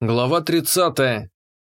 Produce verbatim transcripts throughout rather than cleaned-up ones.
Глава тридцатая.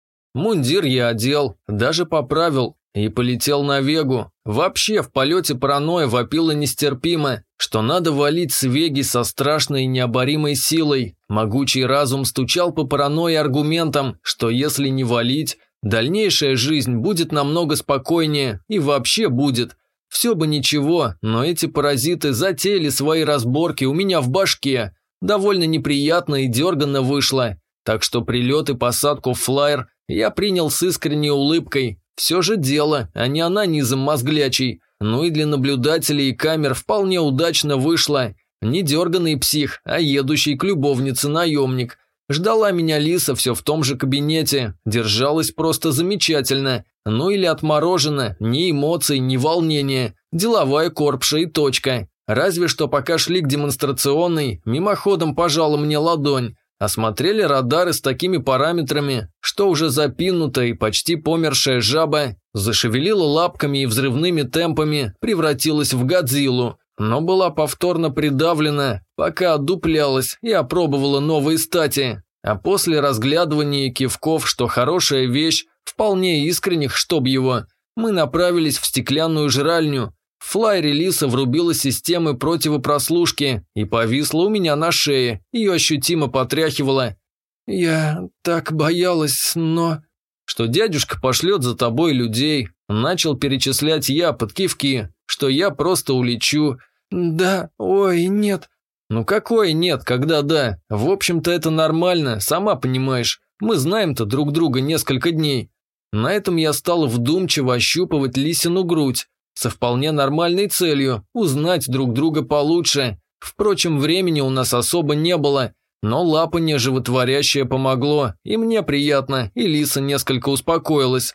Мундир я одел, даже поправил и полетел на Вегу. Вообще в полете паранойя вопила нестерпимо, что надо валить с Веги со страшной и необоримой силой. Могучий разум стучал по паранойи аргументом, что если не валить, дальнейшая жизнь будет намного спокойнее и вообще будет. Все бы ничего, но эти паразиты затеяли свои разборки у меня в башке. Довольно неприятно и дерганно вышло. Так что прилет и посадку в флайер я принял с искренней улыбкой. Все же дело, а не анонизм мозглячий. Ну и для наблюдателей и камер вполне удачно вышло. Не дерганый псих, а едущий к любовнице наемник. Ждала меня Лиса все в том же кабинете. Держалась просто замечательно. Ну или отморожена, ни эмоций, ни волнения. Деловая корпша и точка. Разве что пока шли к демонстрационной, мимоходом пожала мне ладонь. Осмотрели радары с такими параметрами, что уже запинутая и почти помершая жаба зашевелила лапками и взрывными темпами превратилась в Годзиллу, но была повторно придавлена, пока отдуплялась и опробовала новые стати. А после разглядывания и кивков, что хорошая вещь, вполне искренних, чтоб его, мы направились в стеклянную жральню. В флайере Лиса врубила системы противопрослушки и повисла у меня на шее, ее ощутимо потряхивала. «Я так боялась, но...» «Что дядюшка пошлет за тобой людей», начал перечислять я под кивки, что я просто улечу. «Да, ой, нет». «Ну какое нет, когда да? В общем-то это нормально, сама понимаешь. Мы знаем-то друг друга несколько дней». На этом я стал вдумчиво ощупывать Лисину грудь. Со вполне нормальной целью – узнать друг друга получше. Впрочем, времени у нас особо не было, но лапанье животворящее помогло, и мне приятно, и Лиса несколько успокоилась.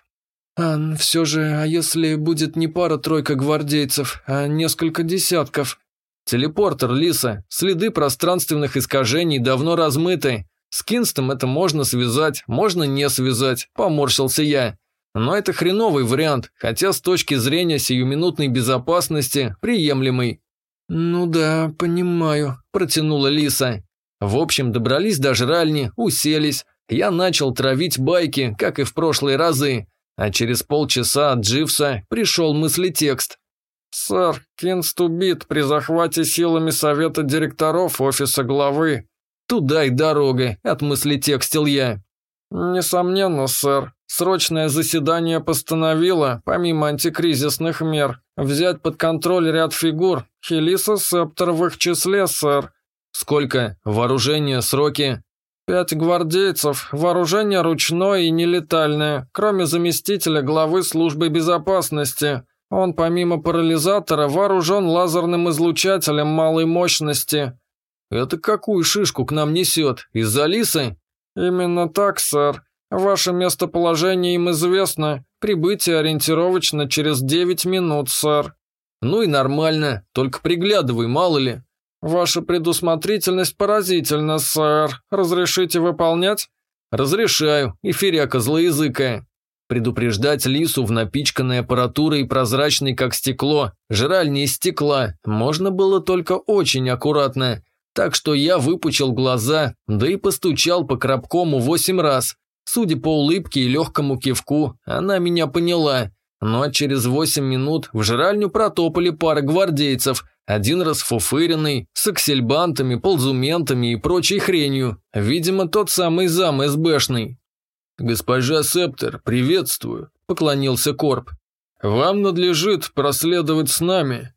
«А все же, а если будет не пара-тройка гвардейцев, а несколько десятков?» «Телепортер, Лиса, следы пространственных искажений давно размыты. С Кинстом это можно связать, можно не связать», – поморщился я. Но это хреновый вариант, хотя с точки зрения сиюминутной безопасности приемлемый. «Ну да, понимаю», – протянула Лиса. В общем, добрались до жральни, уселись. Я начал травить байки, как и в прошлые разы. А через полчаса от Дживса пришел мыслетекст. «Сэр, Кинст убит при захвате силами совета директоров офиса главы». «Туда и дорога», – отмыслетекстил я. «Несомненно, сэр. Срочное заседание постановило, помимо антикризисных мер, взять под контроль ряд фигур. Хелиса Септор в их числе, сэр». «Сколько? Вооружение, сроки?» «Пять гвардейцев, вооружение ручное и нелетальное, кроме заместителя главы службы безопасности. Он помимо парализатора вооружен лазерным излучателем малой мощности». «Это какую шишку к нам несет? Из-за Лисы?» «Именно так, сэр. Ваше местоположение им известно. Прибытие ориентировочно через девять минут, сэр». «Ну и нормально, только приглядывай, мало ли». «Ваша предусмотрительность поразительна, сэр. Разрешите выполнять?» «Разрешаю, эфиряка злоязыкая». Предупреждать Лису в напичканной аппаратурой и прозрачной, как стекло, жральни из стекла, можно было только очень аккуратно. Так что я выпучил глаза, да и постучал по Крабкому восемь раз. Судя по улыбке и легкому кивку, она меня поняла. Но через восемь минут в жральню протопали пара гвардейцев, один расфуфыренный, с аксельбантами, ползументами и прочей хренью. Видимо, тот самый зам СБшный. «Госпожа Септор, приветствую», – поклонился Корп. «Вам надлежит проследовать с нами».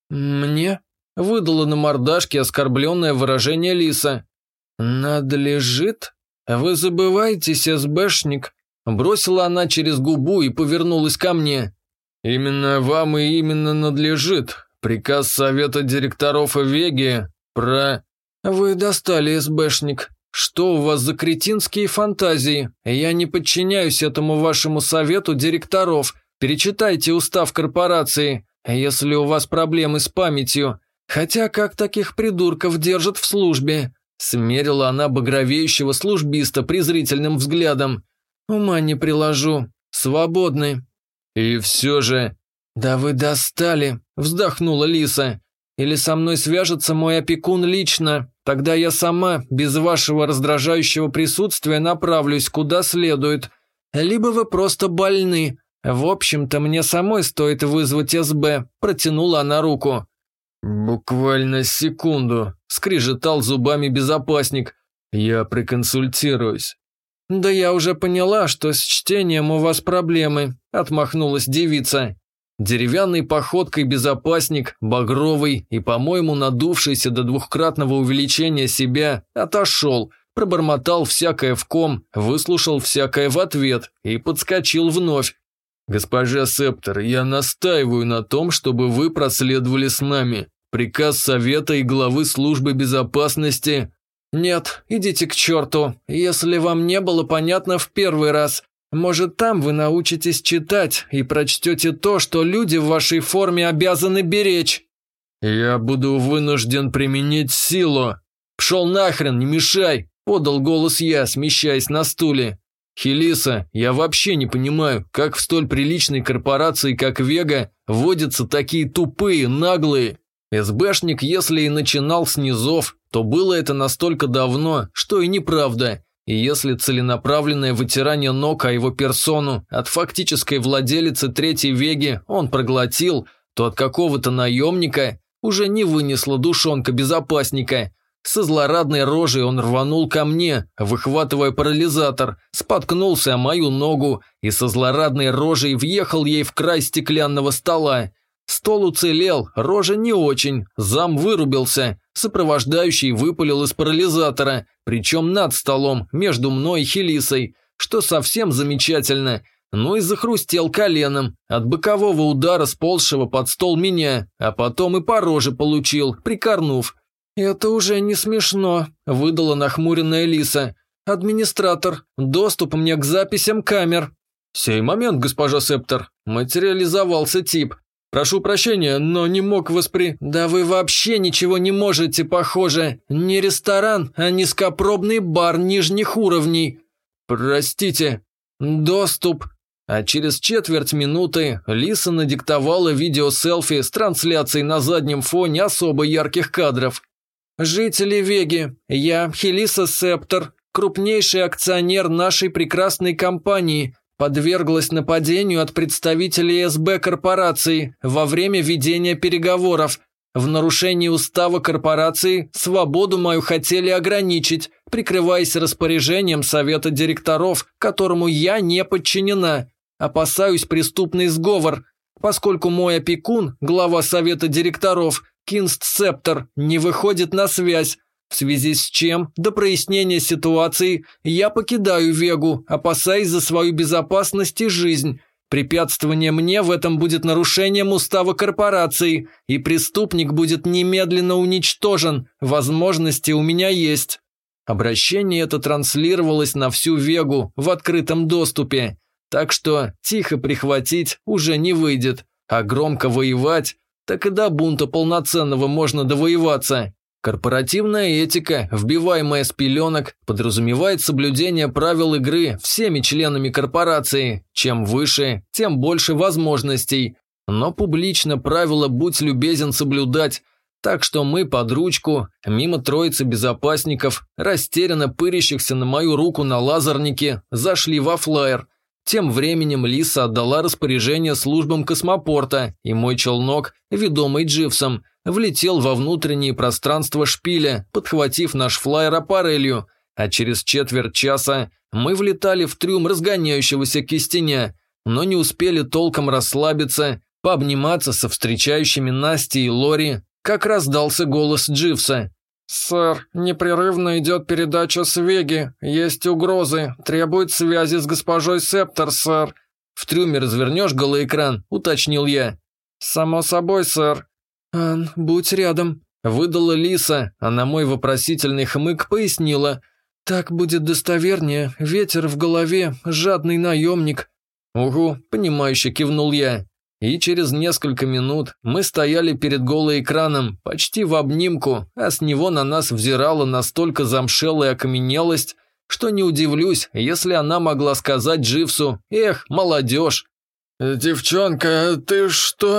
«Мне?» – выдала на мордашке оскорбленное выражение Лиса. «Надлежит? Вы забываетесь, СБшник?» Бросила она через губу и повернулась ко мне. «Именно вам и именно надлежит. Приказ совета директоров Веги про...» «Вы достали, СБшник. Что у вас за кретинские фантазии? Я не подчиняюсь этому вашему совету директоров. Перечитайте устав корпорации, если у вас проблемы с памятью. Хотя как таких придурков держат в службе?» Смерила она багровеющего службиста презрительным взглядом. «Ума не приложу. Свободны». «И все же...» «Да вы достали», – вздохнула Лиса. или со мной свяжется мой опекун лично. Тогда я сама, без вашего раздражающего присутствия, направлюсь куда следует. Либо вы просто больны. В общем-то, мне самой стоит вызвать эс бэ», – протянула она руку. «Буквально секунду», – скрежетал зубами безопасник. «Я проконсультируюсь». «Да я уже поняла, что с чтением у вас проблемы», – отмахнулась девица. Деревянной походкой безопасник, багровый и, по-моему, надувшийся до двухкратного увеличения себя, отошел, пробормотал всякое в ком, выслушал всякое в ответ и подскочил вновь. «Госпожа Септор, я настаиваю на том, чтобы вы проследовали с нами. Приказ Совета и главы службы безопасности...» «Нет, идите к черту, если вам не было понятно в первый раз. Может, там вы научитесь читать и прочтете то, что люди в вашей форме обязаны беречь». «Я буду вынужден применить силу». «Пшел нахрен, не мешай», – подал голос я, смещаясь на стуле. «Хелиса, я вообще не понимаю, как в столь приличной корпорации, как Вега, водятся такие тупые, наглые». эс бэшник, если и начинал с низов, то было это настолько давно, что и неправда. И если целенаправленное вытирание ног о его персону от фактической владелицы Третьей Веги он проглотил, то от какого-то наемника уже не вынесла душонка безопасника. Со злорадной рожей он рванул ко мне, выхватывая парализатор, споткнулся о мою ногу и со злорадной рожей въехал ей в край стеклянного стола. Стол уцелел, рожа не очень, зам вырубился, сопровождающий выпалил из парализатора, причем над столом, между мной и Хелисой, что совсем замечательно, ну и захрустел коленом от бокового удара сползшего под стол меня, а потом и по роже получил, прикорнув. «Это уже не смешно», – выдала нахмуренная Лиса. «Администратор, доступ мне к записям камер». «Сей момент, госпожа Септор», – материализовался тип. «Прошу прощения, но не мог воспри...» «Да вы вообще ничего не можете, похоже. Не ресторан, а низкопробный бар нижних уровней». «Простите». «Доступ». А через четверть минуты Лиса надиктовала видеоселфи с трансляцией на заднем фоне особо ярких кадров. «Жители Веги, я, Хелиса Септор, крупнейший акционер нашей прекрасной компании, подверглась нападению от представителей эс бэ корпорации во время ведения переговоров. В нарушении устава корпорации свободу мою хотели ограничить, прикрываясь распоряжением совета директоров, которому я не подчинена. Опасаюсь преступный сговор, поскольку мой опекун, глава совета директоров, Кинст Септор, не выходит на связь, в связи с чем, до прояснения ситуации, я покидаю Вегу, опасаясь за свою безопасность и жизнь. Препятствование мне в этом будет нарушением устава корпорации, и преступник будет немедленно уничтожен. Возможности у меня есть». Обращение это транслировалось на всю Вегу в открытом доступе, так что тихо прихватить уже не выйдет, а громко воевать, так и до бунта полноценного можно довоеваться. Корпоративная этика, вбиваемая с пеленок, подразумевает соблюдение правил игры всеми членами корпорации. Чем выше, тем больше возможностей. Но публично правила «будь любезен» соблюдать. Так что мы под ручку, мимо троицы безопасников, растерянно пырящихся на мою руку на лазернике, зашли во флайер. Тем временем Лиса отдала распоряжение службам космопорта, и мой челнок, ведомый Дживсом, влетел во внутреннее пространство шпиля, подхватив наш флайер аппарелью, а через четверть часа мы влетали в трюм разгоняющегося кистеня, но не успели толком расслабиться, пообниматься со встречающими Настей и Лори, как раздался голос Дживса. «Сэр, непрерывно идет передача с Веги. Есть угрозы. Требует связи с госпожой Септор, сэр». «В трюме развернешь голоэкран?» – уточнил я. «Само собой, сэр». «Ан, будь рядом», – выдала Лиса, а на мой вопросительный хмык пояснила. «Так будет достовернее. Ветер в голове, жадный наемник». «Угу», – понимающе кивнул я. И через несколько минут мы стояли перед голоэкраном, почти в обнимку, а с него на нас взирала настолько замшелая окаменелость, что не удивлюсь, если она могла сказать Дживсу: «Эх, молодежь!» «Девчонка, ты что?»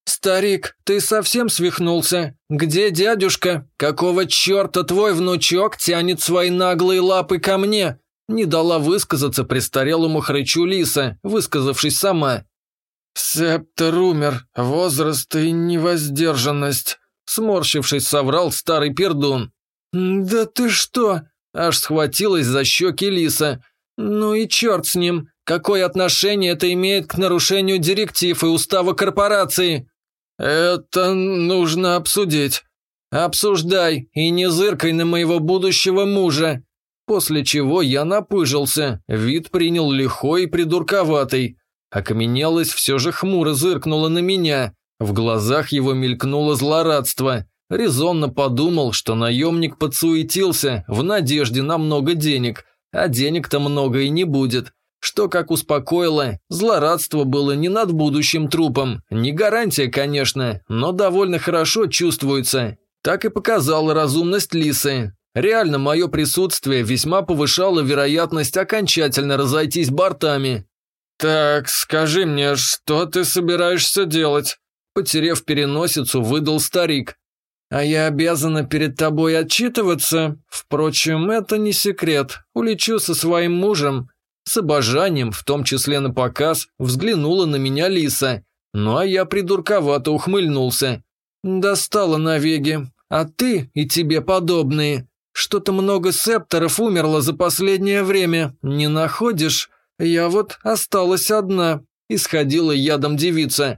«Старик, ты совсем свихнулся? Где дядюшка? Какого черта твой внучок тянет свои наглые лапы ко мне?» Не дала высказаться престарелому хрычу Лиса, высказавшись сама. «Септор умер, возраст и невоздержанность», – сморщившись, соврал старый пердун. «Да ты что?» – аж схватилась за щеки Лиса. «Ну и черт с ним, какое отношение это имеет к нарушению директив и устава корпорации?» «Это нужно обсудить». «Обсуждай и не зыркай на моего будущего мужа». После чего я напыжился, вид принял лихой и придурковатый. Окаменелость все же хмуро зыркнула на меня, в глазах его мелькнуло злорадство. Резонно подумал, что наемник подсуетился в надежде на много денег, а денег-то много и не будет. Что, как успокоило, злорадство было не над будущим трупом, не гарантия, конечно, но довольно хорошо чувствуется. Так и показала разумность Лисы. Реально, мое присутствие весьма повышало вероятность окончательно разойтись бортами. «Так, скажи мне, что ты собираешься делать?» Потерев переносицу, выдал старик. «А я обязана перед тобой отчитываться? Впрочем, это не секрет. Улечу со своим мужем». С обожанием, в том числе на показ, взглянула на меня Лиса. Ну а я придурковато ухмыльнулся. «Достала навеги. А ты и тебе подобные. Что-то много септоров умерло за последнее время. Не находишь? Я вот осталась одна», – исходила ядом девица.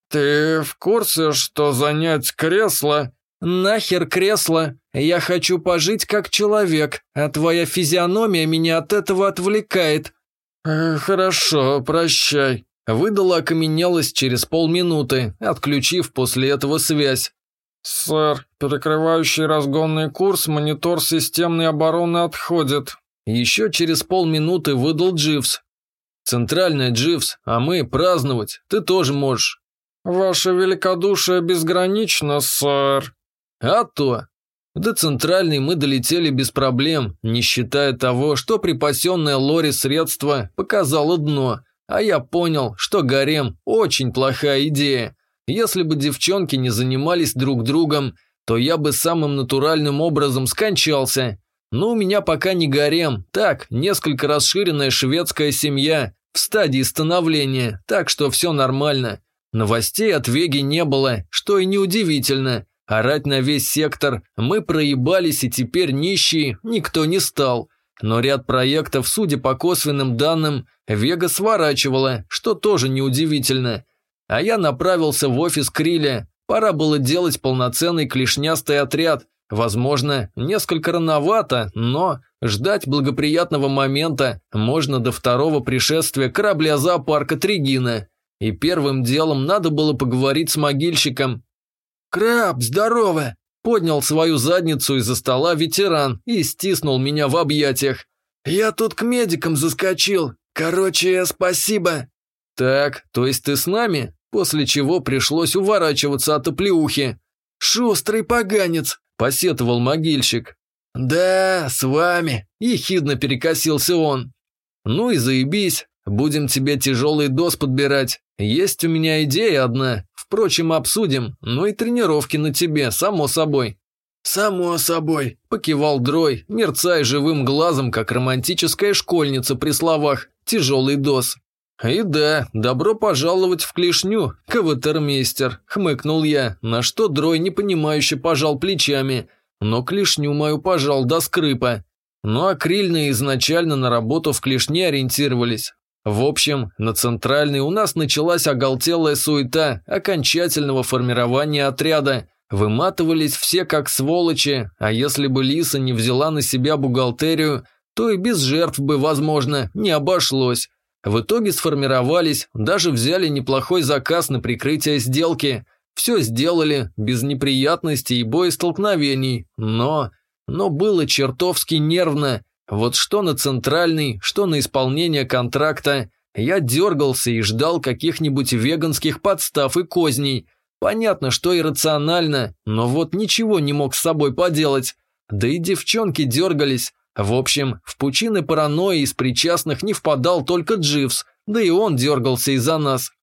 «Ты в курсе, что занять кресло?» «Нахер кресло? Я хочу пожить как человек, а твоя физиономия меня от этого отвлекает». Э, «Хорошо, прощай», – выдала окаменелость через полминуты, отключив после этого связь. «Сэр, перекрывающий разгонный курс, монитор системной обороны отходит». Еще через полминуты выдал Дживс. «Центральная, Дживс, а мы праздновать, ты тоже можешь». «Ваше великодушие безгранично, сэр». «А то». До центральной мы долетели без проблем, не считая того, что припасенное Лори средство показало дно, а я понял, что гарем – очень плохая идея. Если бы девчонки не занимались друг другом, то я бы самым натуральным образом скончался. Но у меня пока не гарем, так, несколько расширенная шведская семья в стадии становления, так что все нормально. Новостей от Веги не было, что и неудивительно. Орать на весь сектор мы проебались, и теперь нищие никто не стал. Но ряд проектов, судя по косвенным данным, Вега сворачивала, что тоже неудивительно. А я направился в офис Криля. Пора было делать полноценный клешнястый отряд. Возможно, несколько рановато, но ждать благоприятного момента можно до второго пришествия корабля зоопарка Тригина. И первым делом надо было поговорить с могильщиком. «Краб, здорово!» – поднял свою задницу из-за стола ветеран и стиснул меня в объятиях. «Я тут к медикам заскочил. Короче, спасибо». «Так, то есть ты с нами?» После чего пришлось уворачиваться от оплеухи. «Шустрый поганец!» – посетовал могильщик. «Да, с вами!» – ехидно перекосился он. «Ну и заебись, будем тебе тяжелый доз подбирать. Есть у меня идея одна, впрочем, обсудим, ну и тренировки на тебе, само собой». «Само собой», – покивал Дрой, мерцая живым глазом, как романтическая школьница при словах «тяжелый доз». «И да, добро пожаловать в клешню, каватермейстер», – хмыкнул я, на что Дрой непонимающе пожал плечами, но клешню мою пожал до скрипа. Ну а крильные изначально на работу в клешне ориентировались. В общем, на центральной у нас началась оголтелая суета окончательного формирования отряда. Выматывались все как сволочи, а если бы Лиса не взяла на себя бухгалтерию, то и без жертв бы, возможно, не обошлось. В итоге сформировались, даже взяли неплохой заказ на прикрытие сделки. Все сделали, без неприятностей и боестолкновений, но... Но было чертовски нервно. Вот что на центральный, что на исполнение контракта. Я дергался и ждал каких-нибудь веганских подстав и козней. Понятно, что иррационально, но вот ничего не мог с собой поделать. Да и девчонки дергались. В общем, в пучины паранойи из причастных не впадал только Дживс, да и он дергался из-за нас.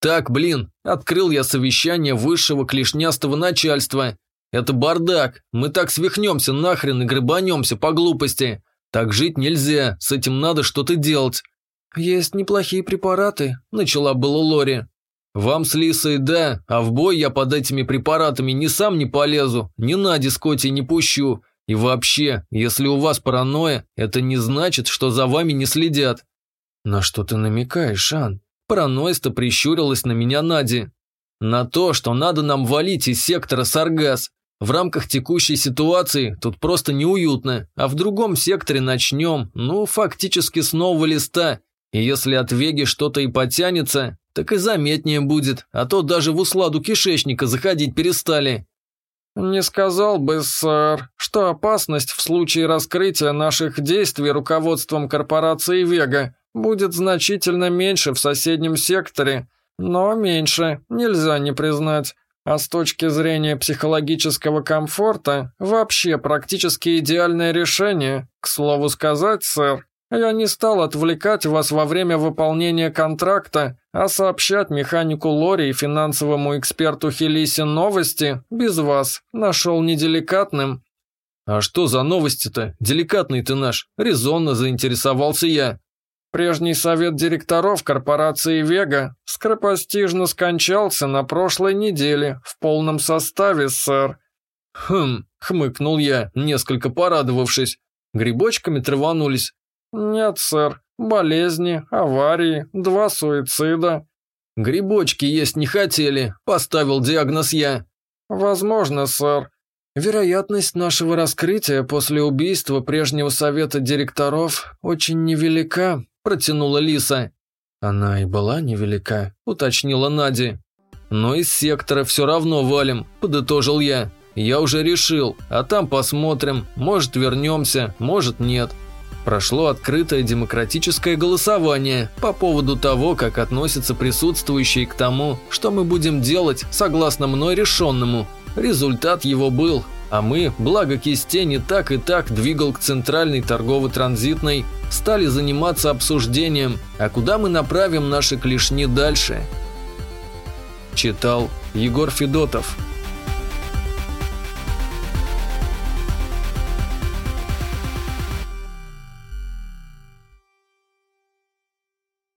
Так, блин, открыл я совещание высшего клешнястого начальства. Это бардак, мы так свихнемся нахрен и гребанемся по глупости. Так жить нельзя, с этим надо что-то делать. Есть неплохие препараты, начала было Лори. Вам с Лисой да, а в бой я под этими препаратами ни сам не полезу, ни Нади с Котей не пущу. И вообще, если у вас паранойя, это не значит, что за вами не следят. На что ты намекаешь, Ан? Паранойста прищурилась на меня Нади. На то, что надо нам валить из сектора Саргас. В рамках текущей ситуации тут просто неуютно, а в другом секторе начнем, ну, фактически с нового листа. И если от Веги что-то и потянется, так и заметнее будет, а то даже в усладу кишечника заходить перестали. «Не сказал бы, сэр, что опасность в случае раскрытия наших действий руководством корпорации Вега будет значительно меньше в соседнем секторе, но меньше, нельзя не признать. А с точки зрения психологического комфорта, вообще практически идеальное решение. К слову сказать, сэр, я не стал отвлекать вас во время выполнения контракта, а сообщать механику Лори и финансовому эксперту Хелисе новости без вас нашел неделикатным». «А что за новости-то? Деликатный ты наш», – резонно заинтересовался я. Прежний совет директоров корпорации Вега скоропостижно скончался на прошлой неделе в полном составе, сэр. «Хм», – хмыкнул я, несколько порадовавшись. «Грибочками траванулись?» «Нет, сэр. Болезни, аварии, два суицида». «Грибочки есть не хотели», – поставил диагноз я. «Возможно, сэр. Вероятность нашего раскрытия после убийства прежнего совета директоров очень невелика», – протянула Лиса. «Она и была невелика», – уточнила Нади. «Но из сектора все равно валим», – подытожил я. «Я уже решил, а там посмотрим, может вернемся, может нет». Прошло открытое демократическое голосование по поводу того, как относятся присутствующие к тому, что мы будем делать согласно мной решенному. Результат его был, а мы, благо Кистень и так и так двигал к центральной торгово-транзитной, стали заниматься обсуждением, а куда мы направим наши клешни дальше. Читал Егор Федотов.